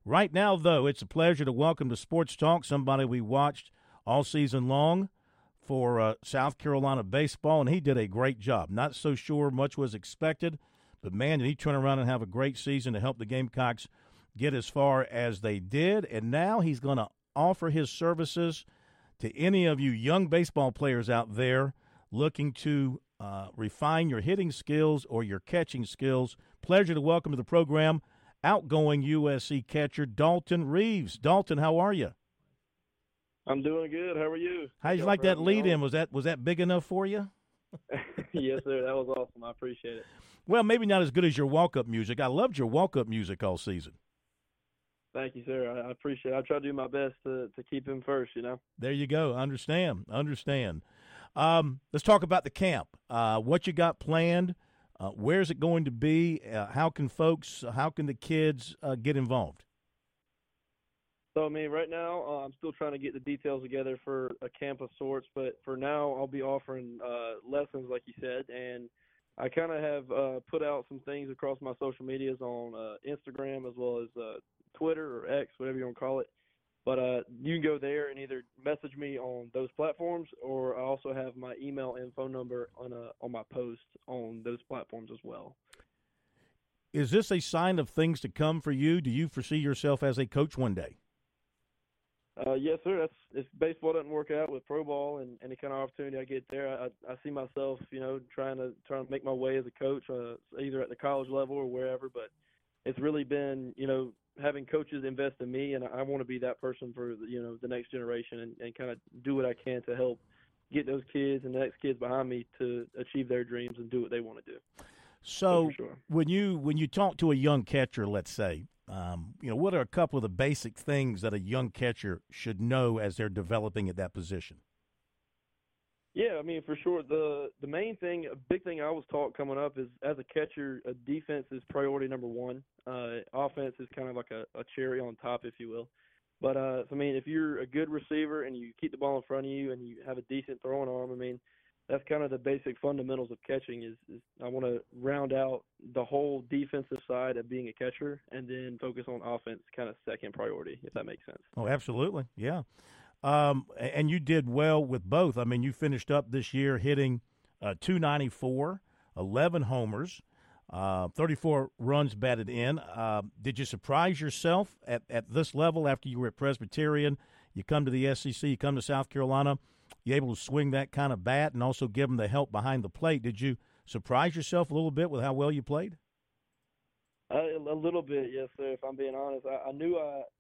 Right now, though, it's a pleasure to welcome to Sports Talk somebody we watched all season long for South Carolina baseball, and he did a great job. Not so sure much was expected, but, man, did he turn around and have a great season to help the Gamecocks get as far as they did. And now he's going to offer his services to any of you young baseball players out there looking to refine your hitting skills or your catching skills. Pleasure to welcome to the program outgoing USC catcher Dalton Reeves. Dalton, how are you? I'm doing good. How are you? How'd you like that lead in? Was that big enough for you? Yes, sir. That was awesome. I appreciate it. Well, maybe not as good as your walk-up music. I loved your walk-up music all season. Thank you, sir. I appreciate it. I try to do my best to keep him first, There you go. Understand. Let's talk about the camp. What you got planned? Where's it going to be? How can the kids get involved? So, right now I'm still trying to get the details together for a camp of sorts, but for now I'll be offering lessons, like you said, and I kind of have put out some things across my social medias on Instagram as well as Twitter or X, whatever you want to call it. But you can go there and either message me on those platforms, or I also have my email and phone number on my post on those platforms as well. Is this a sign of things to come for you? Do you foresee yourself as a coach one day? Yes, sir. If baseball doesn't work out with pro ball and any kind of opportunity I get there, I see myself, trying to make my way as a coach, either at the college level or wherever. But it's really been, having coaches invest in me, and I want to be that person for the next generation and kind of do what I can to help get those kids and the next kids behind me to achieve their dreams and do what they want to do. So sure. when you talk to a young catcher, let's say, what are a couple of the basic things that a young catcher should know as they're developing at that position? Yeah, for sure. The main thing, a big thing I was taught coming up is, as a catcher, defense is priority number one. Offense is kind of like a cherry on top, if you will. But, if you're a good receiver and you keep the ball in front of you and you have a decent throwing arm, that's kind of the basic fundamentals of catching is I want to round out the whole defensive side of being a catcher and then focus on offense kind of second priority, if that makes sense. Oh, absolutely. Yeah. And you did well with both. You finished up this year hitting .294, 11 homers, 34 runs batted in. Did you surprise yourself at this level after you were at Presbyterian? You come to the SEC, you come to South Carolina, you're able to swing that kind of bat and also give them the help behind the plate. Did you surprise yourself a little bit with how well you played? A little bit, yes, sir. If I'm being honest, I knew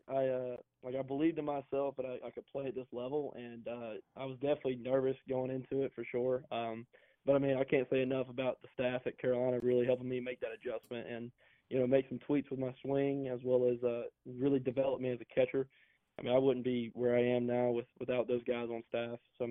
I believed in myself that I could play at this level, and I was definitely nervous going into it for sure. But I can't say enough about the staff at Carolina really helping me make that adjustment and make some tweaks with my swing as well as really develop me as a catcher. I wouldn't be where I am now without those guys on staff. So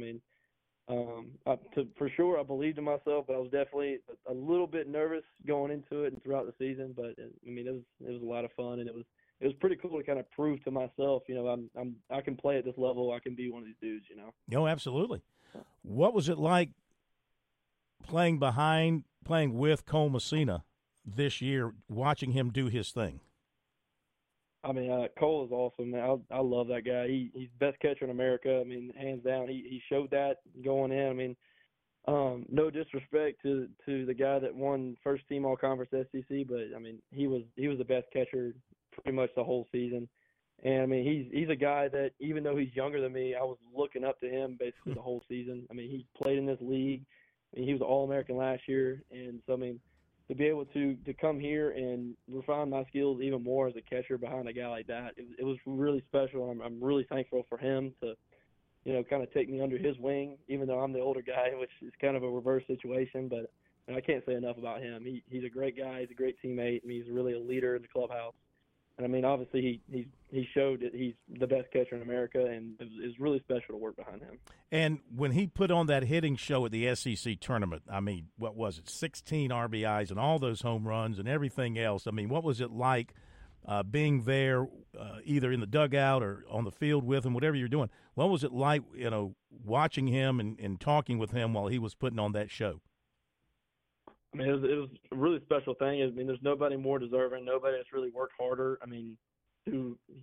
for sure, I believed in myself, but I was definitely a little bit nervous going into it and throughout the season. But it was a lot of fun, and it was pretty cool to kind of prove to myself, I can play at this level. I can be one of these dudes, Oh, absolutely. What was it like playing with Cole Messina this year, watching him do his thing? Cole is awesome, man. I love that guy. He's the best catcher in America. Hands down. He showed that going in. No disrespect to the guy that won first team all conference SEC, but he was the best catcher pretty much the whole season. And he's a guy that, even though he's younger than me, I was looking up to him basically the whole season. He played in this league. He was All-American last year, and so to be able to come here and refine my skills even more as a catcher behind a guy like that, it was really special. I'm really thankful for him to, kind of take me under his wing, even though I'm the older guy, which is kind of a reverse situation. But I can't say enough about him. He's a great guy. He's a great teammate, and he's really a leader in the clubhouse. And obviously he showed that he's the best catcher in America, and it was really special to work behind him. And when he put on that hitting show at the SEC tournament, what was it, 16 RBIs and all those home runs and everything else? What was it like being there, either in the dugout or on the field with him, whatever you're doing? What was it like, watching him and talking with him while he was putting on that show? It was a really special thing. There's nobody more deserving, nobody that's really worked harder, to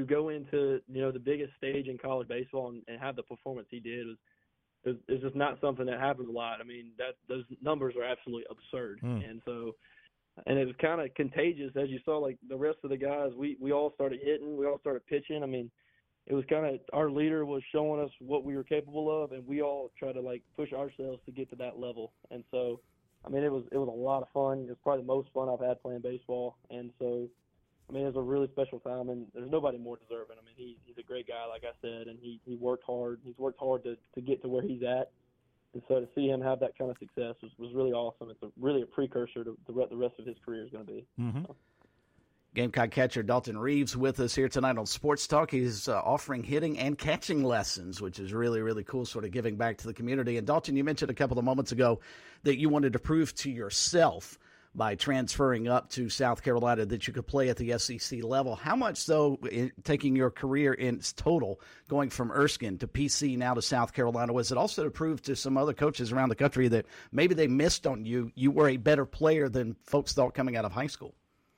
to go into the biggest stage in college baseball and have the performance he did is just not something that happens a lot. I mean, those numbers are absolutely absurd, and so. And it was kind of contagious, as you saw. Like the rest of the guys, we all started hitting, we all started pitching. I mean, it was kind of our leader was showing us what we were capable of, and we all tried to like push ourselves to get to that level. And so, I mean, it was a lot of fun. It was probably the most fun I've had playing baseball. And so, I mean, it was a really special time, and there's nobody more deserving. I mean, he's a great guy, like I said, and he worked hard. He's worked hard to get to where he's at. And so to see him have that kind of success was really awesome. It's really a precursor to what the rest of his career is going to be. Mm-hmm. Gamecock catcher Dalton Reeves with us here tonight on Sports Talk. He's offering hitting and catching lessons, which is really, really cool, sort of giving back to the community. And Dalton, you mentioned a couple of moments ago that you wanted to prove to yourself by transferring up to South Carolina that you could play at the SEC level. How much, though, taking your career in total, going from Erskine to PC now to South Carolina, was it also to prove to some other coaches around the country that maybe they missed on you? You were a better player than folks thought coming out of high school.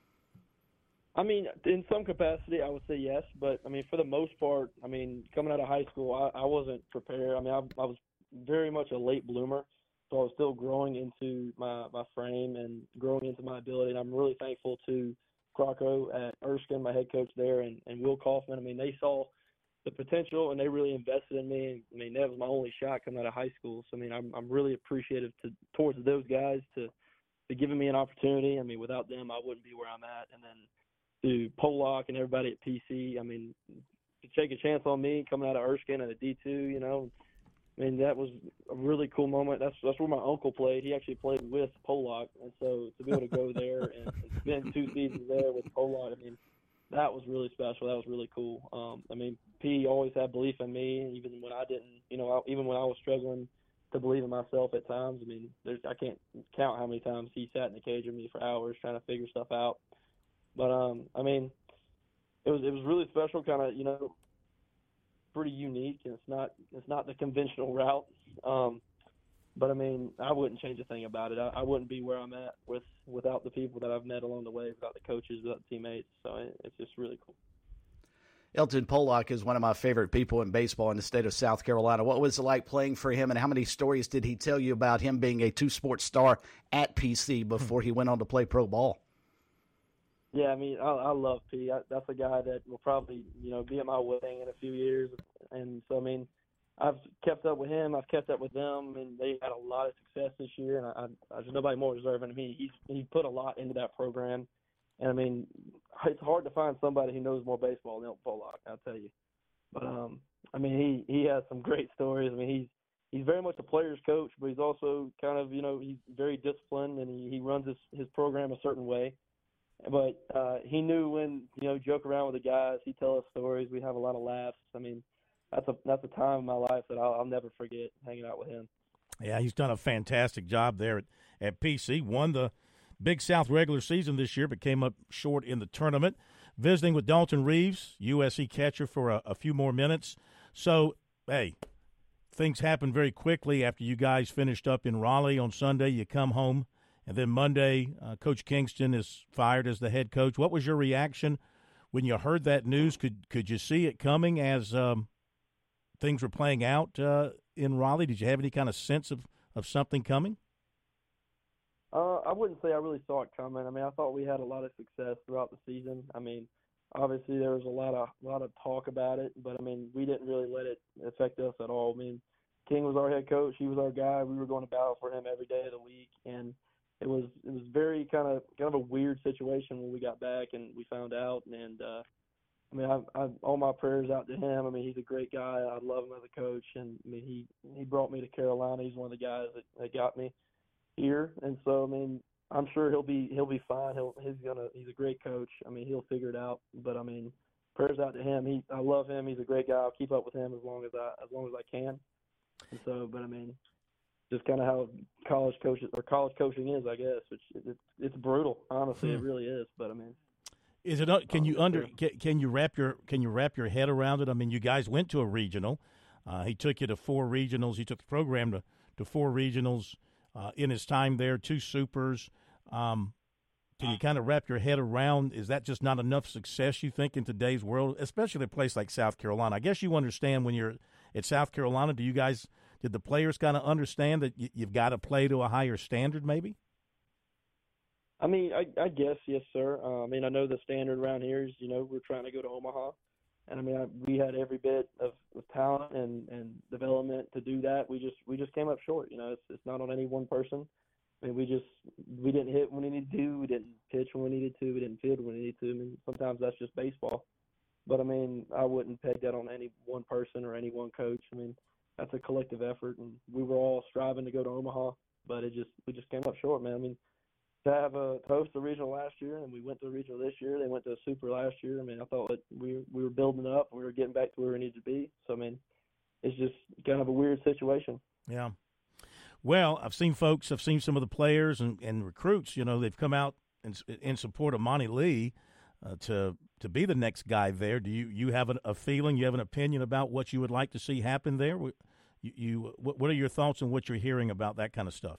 I mean, in some capacity, I would say yes. But, I mean, for the most part, I mean, coming out of high school, I wasn't prepared. I mean, I was very much a late bloomer. So I was still growing into my frame and growing into my ability. And I'm really thankful to Crocco at Erskine, my head coach there, and Will Kaufman. I mean, they saw the potential and they really invested in me. I mean, that was my only shot coming out of high school. So, I mean, I'm really appreciative towards those guys to giving me an opportunity. I mean, without them, I wouldn't be where I'm at. And then to Pollock and everybody at PC, I mean, to take a chance on me coming out of Erskine at a D2, I mean, that was a really cool moment. That's where my uncle played. He actually played with Pollock, and so to be able to go there and spend 2 seasons there with Pollock, I mean, that was really special. That was really cool. I mean, P always had belief in me, even when I didn't. Even when I was struggling to believe in myself at times. I mean, I can't count how many times he sat in the cage with me for hours trying to figure stuff out. But I mean, it was really special, kind of pretty unique, and it's not the conventional route. But I mean, I wouldn't change a thing about it. I wouldn't be where I'm at without the people that I've met along the way, without the coaches, without the teammates. So it's just really cool. Elton Pollock is one of my favorite people in baseball in the state of South Carolina. What was it like playing for him, and how many stories did he tell you about him being a two-sport star at PC before he went on to play pro ball? Yeah, I mean, I love P. That's a guy that will probably, be at my wedding in a few years. And so, I mean, I've kept up with him. I've kept up with them, and they had a lot of success this year. And there's nobody more deserving of me. He put a lot into that program. And, I mean, it's hard to find somebody who knows more baseball than Pollock, I'll tell you. But, I mean, he has some great stories. I mean, he's very much a player's coach, but he's also kind of, he's very disciplined, and he runs his program a certain way. But he knew when, joke around with the guys, he'd tell us stories. We'd have a lot of laughs. I mean, that's a time in my life that I'll never forget, hanging out with him. Yeah, he's done a fantastic job there at PC. Won the Big South regular season this year, but came up short in the tournament. Visiting with Dalton Reeves, USC catcher, for a few more minutes. So, hey, things happen very quickly after you guys finished up in Raleigh on Sunday. You come home. And then Monday, Coach Kingston is fired as the head coach. What was your reaction when you heard that news? Could you see it coming as things were playing out in Raleigh? Did you have any kind of sense of something coming? I wouldn't say I really saw it coming. I mean, I thought we had a lot of success throughout the season. I mean, obviously there was a lot of talk about it, but I mean, we didn't really let it affect us at all. I mean, King was our head coach. He was our guy. We were going to battle for him every day of the week, and it was very kind of a weird situation when we got back and we found out. And I mean, I all my prayers out to him. I mean, he's a great guy. I love him as a coach, and I mean, he brought me to Carolina. He's one of the guys that got me here, and so I mean, I'm sure he'll be fine. He's a great coach. I mean, he'll figure it out. But I mean, prayers out to him. I love him. He's a great guy. I'll keep up with him as long as I can. And so, but I mean, just kind of how college coaching is, I guess. It's brutal, honestly. It really is. But I mean, is it? Can you wrap your head around it? I mean, you guys went to a regional. He took you to 4 regionals. He took the program to 4 regionals in his time there. 2 supers. can you kind of wrap your head around, is that just not enough success, you think, in today's world, especially a place like South Carolina? I guess you understand when you're at South Carolina. Did the players kind of understand that you've got to play to a higher standard maybe? I mean, I guess, yes, sir. I mean, I know the standard around here is, we're trying to go to Omaha. And, I mean, we had every bit of talent and development to do that. We just came up short. It's not on any one person. I mean, we didn't hit when we needed to. We didn't pitch when we needed to. We didn't field when we needed to. I mean, sometimes that's just baseball. But, I mean, I wouldn't peg that on any one person or any one coach. I mean, that's a collective effort, and we were all striving to go to Omaha, but we just came up short, man. I mean, to host the regional last year, and we went to the regional this year. They went to a super last year. I mean, I thought that we were building up. We were getting back to where we needed to be. So, I mean, it's just kind of a weird situation. Yeah. Well, I've seen some of the players and recruits, they've come out in support of Monty Lee to be the next guy there. Do you have a feeling, you have an opinion about what you would like to see happen there? What are your thoughts on what you're hearing about that kind of stuff?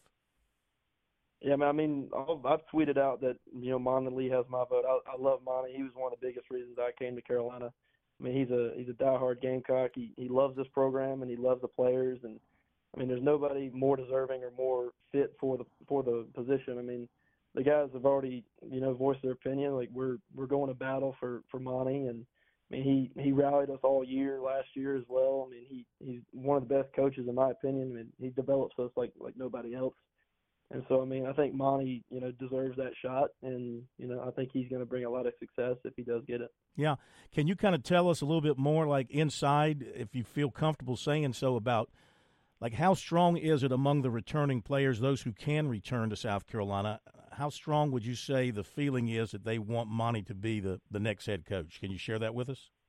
Yeah, I mean, I've tweeted out that, Monty Lee has my vote. I love Monty. He was one of the biggest reasons I came to Carolina. I mean, he's a diehard Gamecock. He loves this program, and he loves the players. And, I mean, there's nobody more deserving or more fit for the position. I mean, the guys have already, voiced their opinion. Like, we're going to battle for Monty. And, I mean, he rallied us all year last year as well. I mean, he's one of the best coaches in my opinion. I mean, he develops us like nobody else. And so, I mean, I think Monty, deserves that shot, and, I think he's going to bring a lot of success if he does get it. Yeah. Can you kind of tell us a little bit more, like inside, if you feel comfortable saying so, about, like, how strong is it among the returning players, those who can return to South Carolina? How strong would you say the feeling is that they want Monty to be the next head coach? Can you share that with us?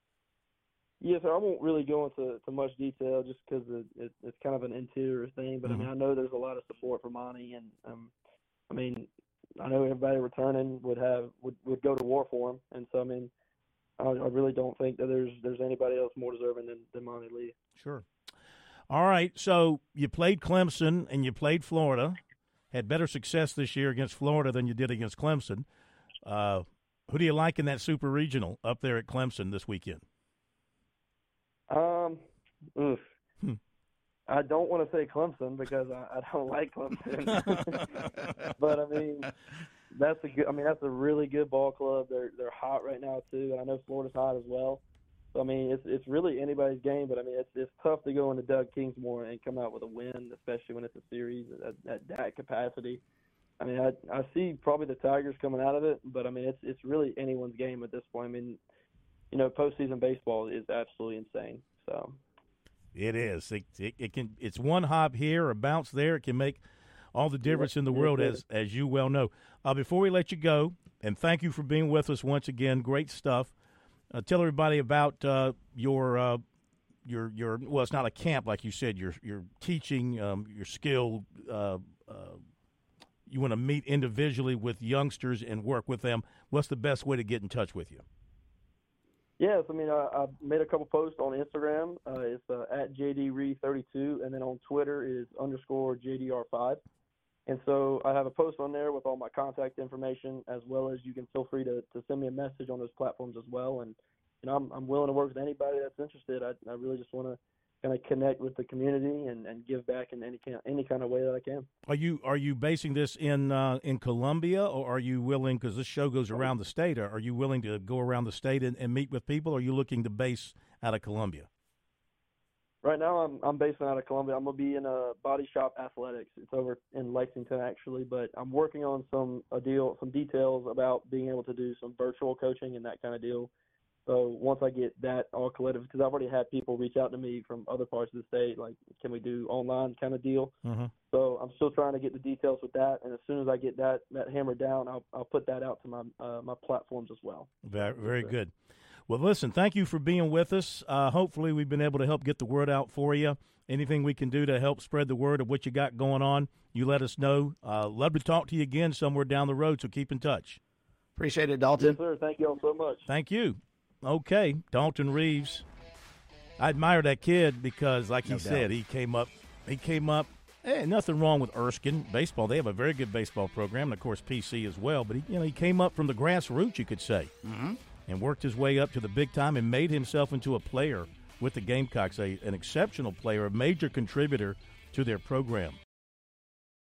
Yes, sir. I won't really go into much detail just because it's kind of an interior thing. But, I mean, I know there's a lot of support for Monty. And, I mean, I know everybody returning would go to war for him. And so, I mean, I really don't think that there's anybody else more deserving than Monty Lee. Sure. All right. So you played Clemson and you played Florida. Had better success this year against Florida than you did against Clemson. Who do you like in that super regional up there at Clemson this weekend? I don't want to say Clemson because I don't like Clemson. But I mean, that's a really good ball club. They're hot right now too, and I know Florida's hot as well. So I mean, it's really anybody's game. But I mean, it's tough to go into Doug Kingsmore and come out with a win, especially when it's a series at that capacity. I mean, I see probably the Tigers coming out of it, but I mean, it's really anyone's game at this point. I mean, postseason baseball is absolutely insane. So it is. It's one hop here or bounce there. It can make all the difference in the world, as you well know. Before we let you go, and thank you for being with us once again. Great stuff. Tell everybody about your well, it's not a camp like you said. You're teaching your skill. You want to meet individually with youngsters and work with them. What's the best way to get in touch with you? Yes, I mean, I made a couple posts on Instagram. It's at JDReed32, and then on Twitter is _JDR5. And so I have a post on there with all my contact information, as well as you can feel free to send me a message on those platforms as well. And I'm willing to work with anybody that's interested. I really just want to kind of connect with the community and give back in any kind of way that I can. Are you basing this in Columbia, or are you willing, because this show goes around the state, are you willing to go around the state and meet with people, or are you looking to base out of Columbia? Right now I'm basing out of Columbia. I'm going to be in Body Shop Athletics. It's over in Lexington, actually, but I'm working on some details about being able to do some virtual coaching and that kind of deal. So once I get that all collective, because I've already had people reach out to me from other parts of the state, like, can we do online kind of deal? Mm-hmm. So I'm still trying to get the details with that, and as soon as I get that hammered down, I'll put that out to my platforms as well. Very, very good. Well, listen, thank you for being with us. Hopefully we've been able to help get the word out for you. Anything we can do to help spread the word of what you got going on, you let us know. Love to talk to you again somewhere down the road, so keep in touch. Appreciate it, Dalton. Yes, sir. Thank you all so much. Thank you. Okay, Dalton Reeves. I admire that kid because, like he said, he came up Hey, nothing wrong with Erskine baseball. They have a very good baseball program, and of course PC as well. But he came up from the grassroots, you could say, and worked his way up to the big time and made himself into a player with the Gamecocks, an exceptional player, a major contributor to their program.